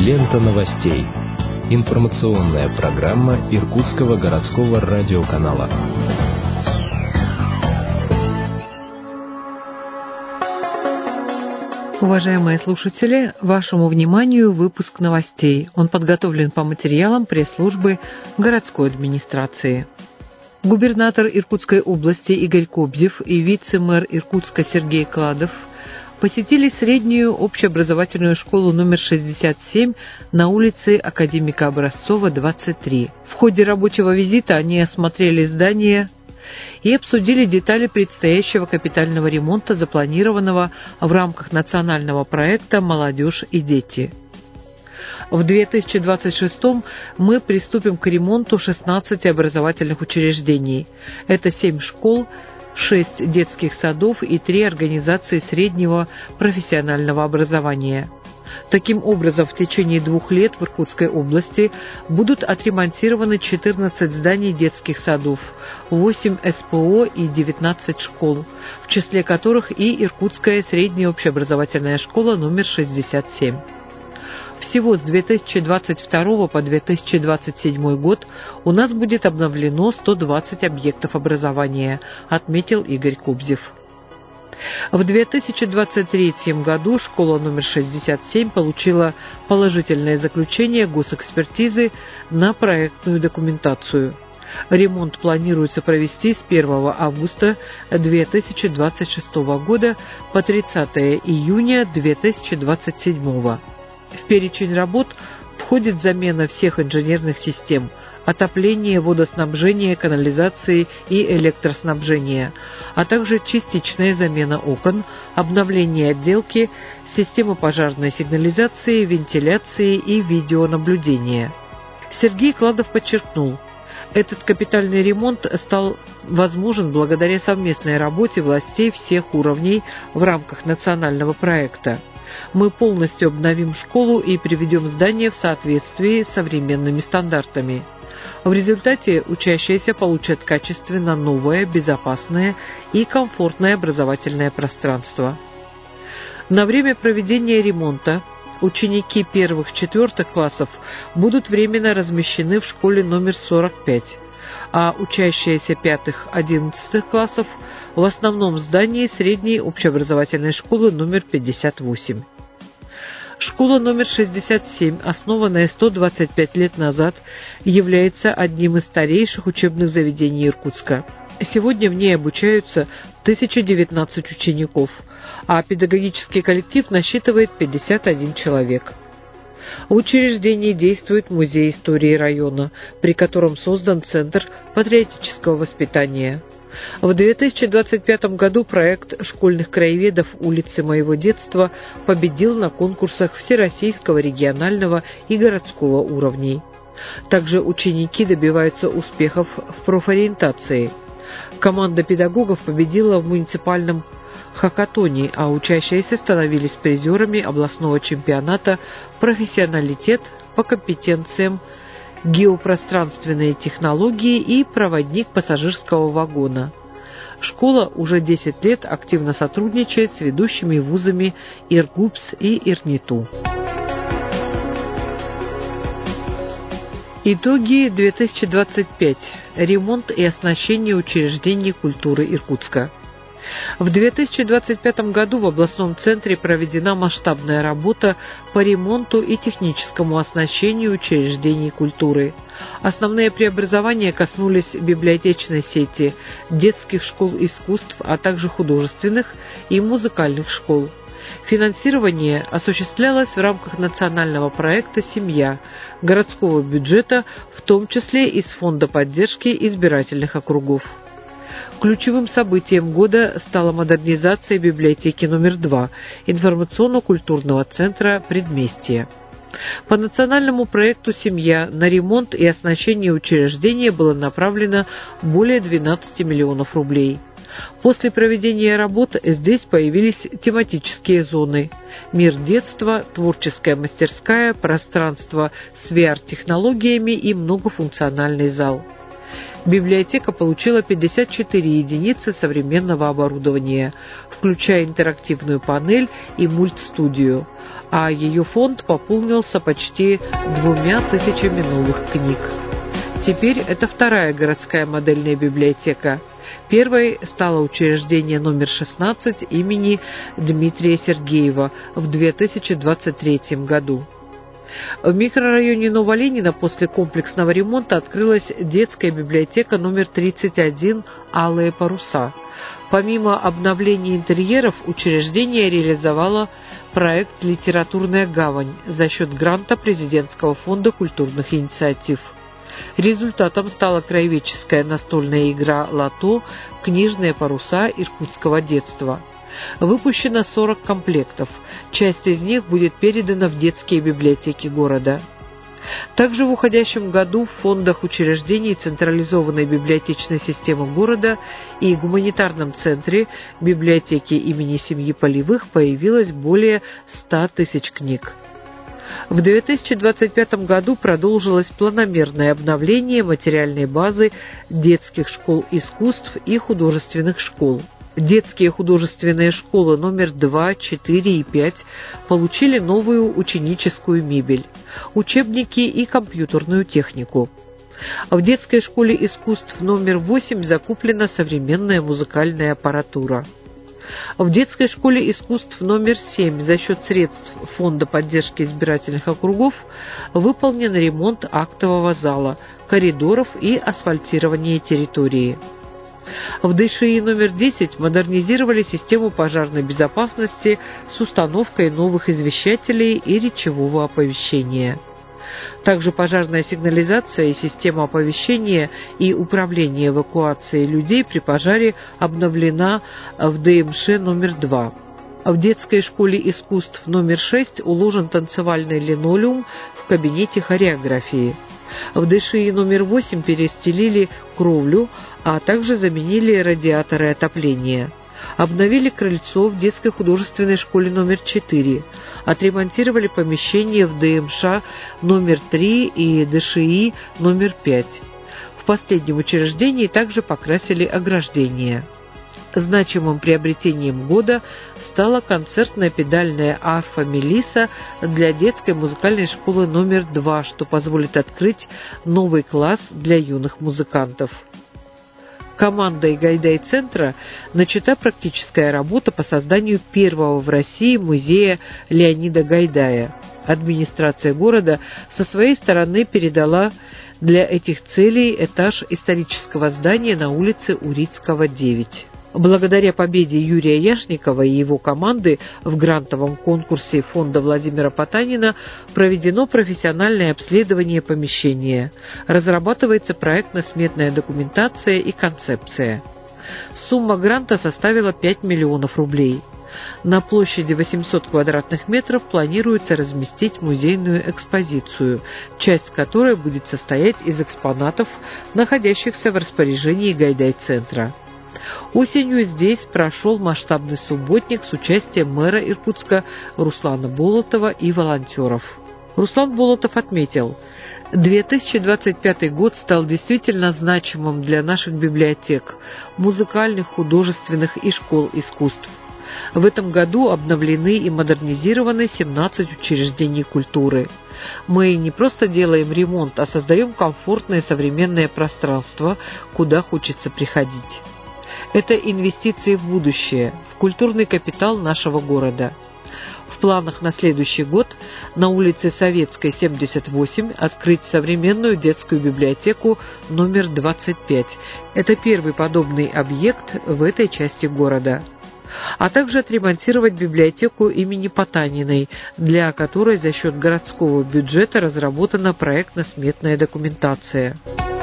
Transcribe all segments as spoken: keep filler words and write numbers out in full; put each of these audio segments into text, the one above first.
Лента новостей. Информационная программа Иркутского городского радиоканала. Уважаемые слушатели, вашему вниманию выпуск новостей. Он подготовлен по материалам пресс-службы городской администрации. Губернатор Иркутской области Игорь Кобзев и вице-мэр Иркутска Сергей Кладов посетили среднюю общеобразовательную школу номер шестьдесят семь на улице Академика Образцова, двадцать три. В ходе рабочего визита они осмотрели здание и обсудили детали предстоящего капитального ремонта, запланированного в рамках национального проекта «Молодежь и дети». В две тысячи двадцать шестом мы приступим к ремонту шестнадцати образовательных учреждений. Это семь школ, шесть детских садов и три организации среднего профессионального образования. Таким образом, в течение двух лет в Иркутской области будут отремонтированы четырнадцать зданий детских садов, восемь эс пэ о и девятнадцать школ, в числе которых и Иркутская средняя общеобразовательная школа номер шестьдесят семь. Всего с две тысячи двадцать второго по две тысячи двадцать седьмой год у нас будет обновлено сто двадцать объектов образования, отметил Игорь Кобзев. В две тысячи двадцать третьем году школа номер шестьдесят семь получила положительное заключение госэкспертизы на проектную документацию. Ремонт планируется провести с первого августа две тысячи двадцать шестого года по тридцатое июня две тысячи двадцать седьмого. В перечень работ входит замена всех инженерных систем: отопление, водоснабжение, канализации и электроснабжения, а также частичная замена окон, обновление отделки, системы пожарной сигнализации, вентиляции и видеонаблюдения. Сергей Кладов подчеркнул, этот капитальный ремонт стал возможен благодаря совместной работе властей всех уровней в рамках национального проекта. Мы полностью обновим школу и приведем здание в соответствии с современными стандартами. В результате учащиеся получат качественно новое, безопасное и комфортное образовательное пространство. На время проведения ремонта ученики первых-четвертых классов будут временно размещены в школе номер сорок пять, а учащиеся пятых-одиннадцатых классов в основном здании средней общеобразовательной школы номер пятьдесят восемь. Школа номер шестьдесят семь, основанная сто двадцать пять лет назад, является одним из старейших учебных заведений Иркутска. Сегодня в ней обучаются тысяча девятнадцать учеников, а педагогический коллектив насчитывает пятьдесят один человек. В учреждении действует музей истории района, при котором создан Центр патриотического воспитания. В две тысячи двадцать пятом году проект школьных краеведов «Улицы моего детства» победил на конкурсах всероссийского, регионального и городского уровней. Также ученики добиваются успехов в профориентации. Команда педагогов победила в муниципальном хакатоне, а учащиеся становились призерами областного чемпионата «Профессионалитет» по компетенциям геопространственные технологии и проводник пассажирского вагона. Школа уже десять лет активно сотрудничает с ведущими вузами Иргупс и Ирниту. Итоги две тысячи двадцать пятый. Ремонт и оснащение учреждений культуры Иркутска. В две тысячи двадцать пятом году в областном центре проведена масштабная работа по ремонту и техническому оснащению учреждений культуры. Основные преобразования коснулись библиотечной сети, детских школ искусств, а также художественных и музыкальных школ. Финансирование осуществлялось в рамках национального проекта «Семья», городского бюджета, в том числе из Фонда поддержки избирательных округов. Ключевым событием года стала модернизация библиотеки номер два информационно-культурного центра «Предместье». По национальному проекту «Семья» на ремонт и оснащение учреждения было направлено более двенадцати миллионов рублей. После проведения работ здесь появились тематические зоны: мир детства, творческая мастерская, пространство с ви ар-технологиями и многофункциональный зал. Библиотека получила пятьдесят четыре единицы современного оборудования, включая интерактивную панель и мультстудию, а ее фонд пополнился почти двумя тысячами новых книг. Теперь это вторая городская модельная библиотека. Первой стало учреждение номер шестнадцать имени Дмитрия Сергеева в две тысячи двадцать третьем году. В микрорайоне Новоленина после комплексного ремонта открылась детская библиотека номер тридцать один «Алые паруса». Помимо обновления интерьеров, учреждение реализовало проект «Литературная гавань» за счет гранта Президентского фонда культурных инициатив. Результатом стала краеведческая настольная игра «Лото. Книжные паруса иркутского детства». Выпущено сорок комплектов. Часть из них будет передана в детские библиотеки города. Также в уходящем году в фондах учреждений централизованной библиотечной системы города и гуманитарном центре библиотеки имени семьи Полевых появилось более ста тысяч книг. В две тысячи двадцать пятом году продолжилось планомерное обновление материальной базы детских школ искусств и художественных школ. Детские художественные школы номер два, четыре и пять получили новую ученическую мебель, учебники и компьютерную технику. В детской школе искусств номер восемь закуплена современная музыкальная аппаратура. В детской школе искусств номер семь за счет средств Фонда поддержки избирательных округов выполнен ремонт актового зала, коридоров и асфальтирование территории. В ДШИ номер десять модернизировали систему пожарной безопасности с установкой новых извещателей и речевого оповещения. Также пожарная сигнализация и система оповещения и управления эвакуацией людей при пожаре обновлена в ДМШ номер два. В детской школе искусств номер шесть уложен танцевальный линолеум в кабинете хореографии. В ДШИ номер восемь перестелили кровлю, а также заменили радиаторы отопления. Обновили крыльцо в детской художественной школе номер четыре, отремонтировали помещения в ДМШ номер три и ДШИ номер пять. В последнем учреждении также покрасили ограждения. Значимым приобретением года стала концертная педальная арфа «Мелисса» для детской музыкальной школы номер два, что позволит открыть новый класс для юных музыкантов. Командой Гайдай-центра начата практическая работа по созданию первого в России музея Леонида Гайдая. Администрация города со своей стороны передала для этих целей этаж исторического здания на улице Урицкого, девять. Благодаря победе Юрия Яшникова и его команды в грантовом конкурсе фонда Владимира Потанина проведено профессиональное обследование помещения. Разрабатывается проектно-сметная документация и концепция. Сумма гранта составила пять миллионов рублей. На площади восемьсот квадратных метров планируется разместить музейную экспозицию, часть которой будет состоять из экспонатов, находящихся в распоряжении Гайдай-центра. Осенью здесь прошел масштабный субботник с участием мэра Иркутска Руслана Болотова и волонтеров. Руслан Болотов отметил, две тысячи двадцать пятый год стал действительно значимым для наших библиотек, музыкальных, художественных и школ искусств. В этом году обновлены и модернизированы семнадцать учреждений культуры. Мы не просто делаем ремонт, а создаем комфортное современное пространство, куда хочется приходить. Это инвестиции в будущее, в культурный капитал нашего города. В планах на следующий год на улице Советской, семьдесят восемь, открыть современную детскую библиотеку номер двадцать пять. Это первый подобный объект в этой части города. А также отремонтировать библиотеку имени Потаниной, для которой за счет городского бюджета разработана проектно-сметная документация.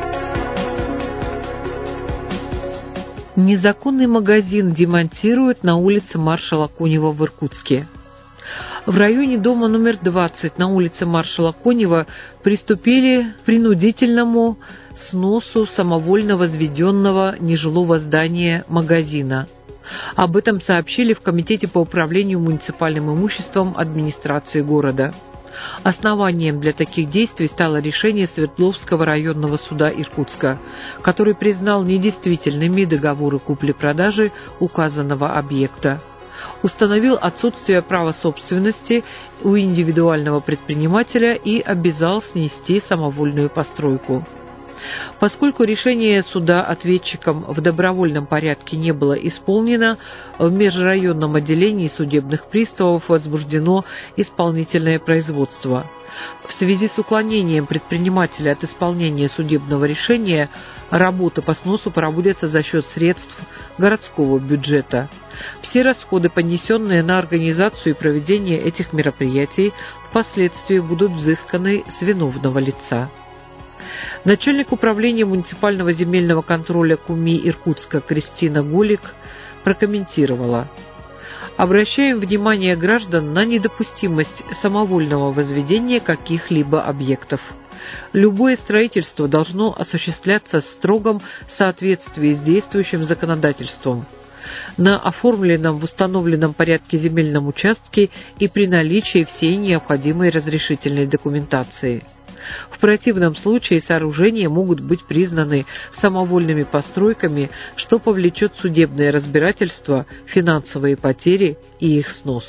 Незаконный магазин демонтируют на улице маршала Конева в Иркутске. В районе дома номер двадцать на улице маршала Конева приступили к принудительному сносу самовольно возведенного нежилого здания магазина. Об этом сообщили в Комитете по управлению муниципальным имуществом администрации города. Основанием для таких действий стало решение Свердловского районного суда Иркутска, который признал недействительными договоры купли-продажи указанного объекта, установил отсутствие права собственности у индивидуального предпринимателя и обязал снести самовольную постройку. Поскольку решение суда ответчиком в добровольном порядке не было исполнено, в межрайонном отделении судебных приставов возбуждено исполнительное производство. В связи с уклонением предпринимателя от исполнения судебного решения работы по сносу проводятся за счет средств городского бюджета. Все расходы, понесенные на организацию и проведение этих мероприятий, впоследствии будут взысканы с виновного лица. Начальник управления муниципального земельного контроля КУМИ Иркутска Кристина Голик прокомментировала: «Обращаем внимание граждан на недопустимость самовольного возведения каких-либо объектов. Любое строительство должно осуществляться в строгом соответствии с действующим законодательством, на оформленном в установленном порядке земельном участке и при наличии всей необходимой разрешительной документации. В противном случае сооружения могут быть признаны самовольными постройками, что повлечет судебное разбирательство, финансовые потери и их снос».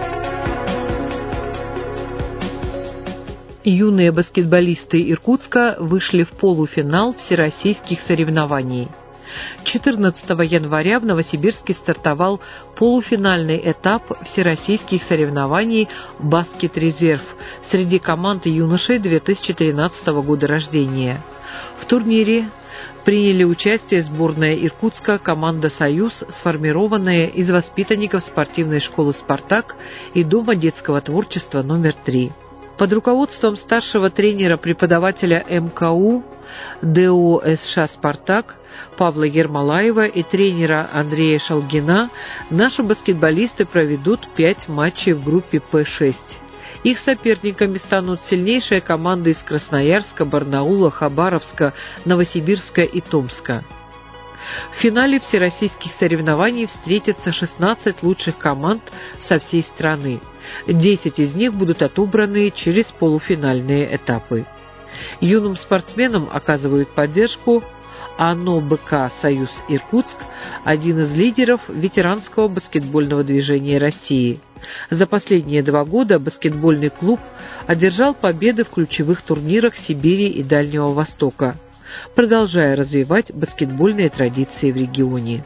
Юные баскетболисты Иркутска вышли в полуфинал всероссийских соревнований. четырнадцатого января в Новосибирске стартовал полуфинальный этап всероссийских соревнований «Баскет-резерв» среди команд юношей две тысячи тринадцатого года рождения. В турнире приняли участие сборная Иркутска, команда «Союз», сформированная из воспитанников спортивной школы «Спартак» и Дома детского творчества номер три. Под руководством старшего тренера-преподавателя эм ка у ДО эс ша «Спартак» Павла Ермолаева и тренера Андрея Шалгина наши баскетболисты проведут пять матчей в группе Пэ шесть. Их соперниками станут сильнейшие команды из Красноярска, Барнаула, Хабаровска, Новосибирска и Томска. В финале всероссийских соревнований встретятся шестнадцать лучших команд со всей страны. десять из них будут отобраны через полуфинальные этапы. Юным спортсменам оказывают поддержку АНО бэ ка «Союз Иркутск», один из лидеров ветеранского баскетбольного движения России. За последние два года баскетбольный клуб одержал победы в ключевых турнирах Сибири и Дальнего Востока, продолжая развивать баскетбольные традиции в регионе.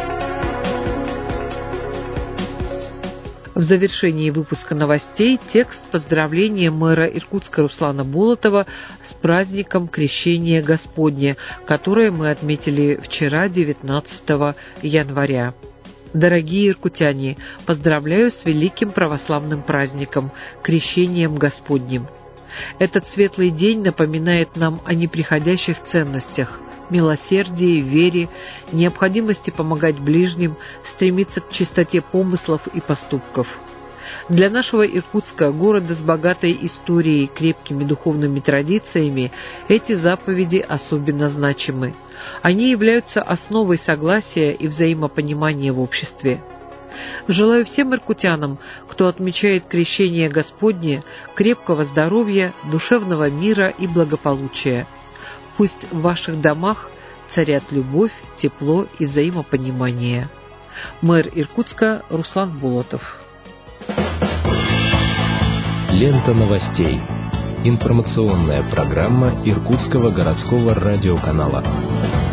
В завершении выпуска новостей текст поздравления мэра Иркутска Руслана Болотова с праздником Крещения Господня, которое мы отметили вчера, девятнадцатого января. Дорогие иркутяне, поздравляю с великим православным праздником – Крещением Господним. Этот светлый день напоминает нам о неприходящих ценностях – милосердии, вере, необходимости помогать ближним, стремиться к чистоте помыслов и поступков. Для нашего Иркутска, города с богатой историей, крепкими духовными традициями, эти заповеди особенно значимы. Они являются основой согласия и взаимопонимания в обществе. Желаю всем иркутянам, кто отмечает Крещение Господне, крепкого здоровья, душевного мира и благополучия. Пусть в ваших домах царят любовь, тепло и взаимопонимание. Мэр Иркутска Руслан Болотов. Лента новостей. Информационная программа Иркутского городского радиоканала.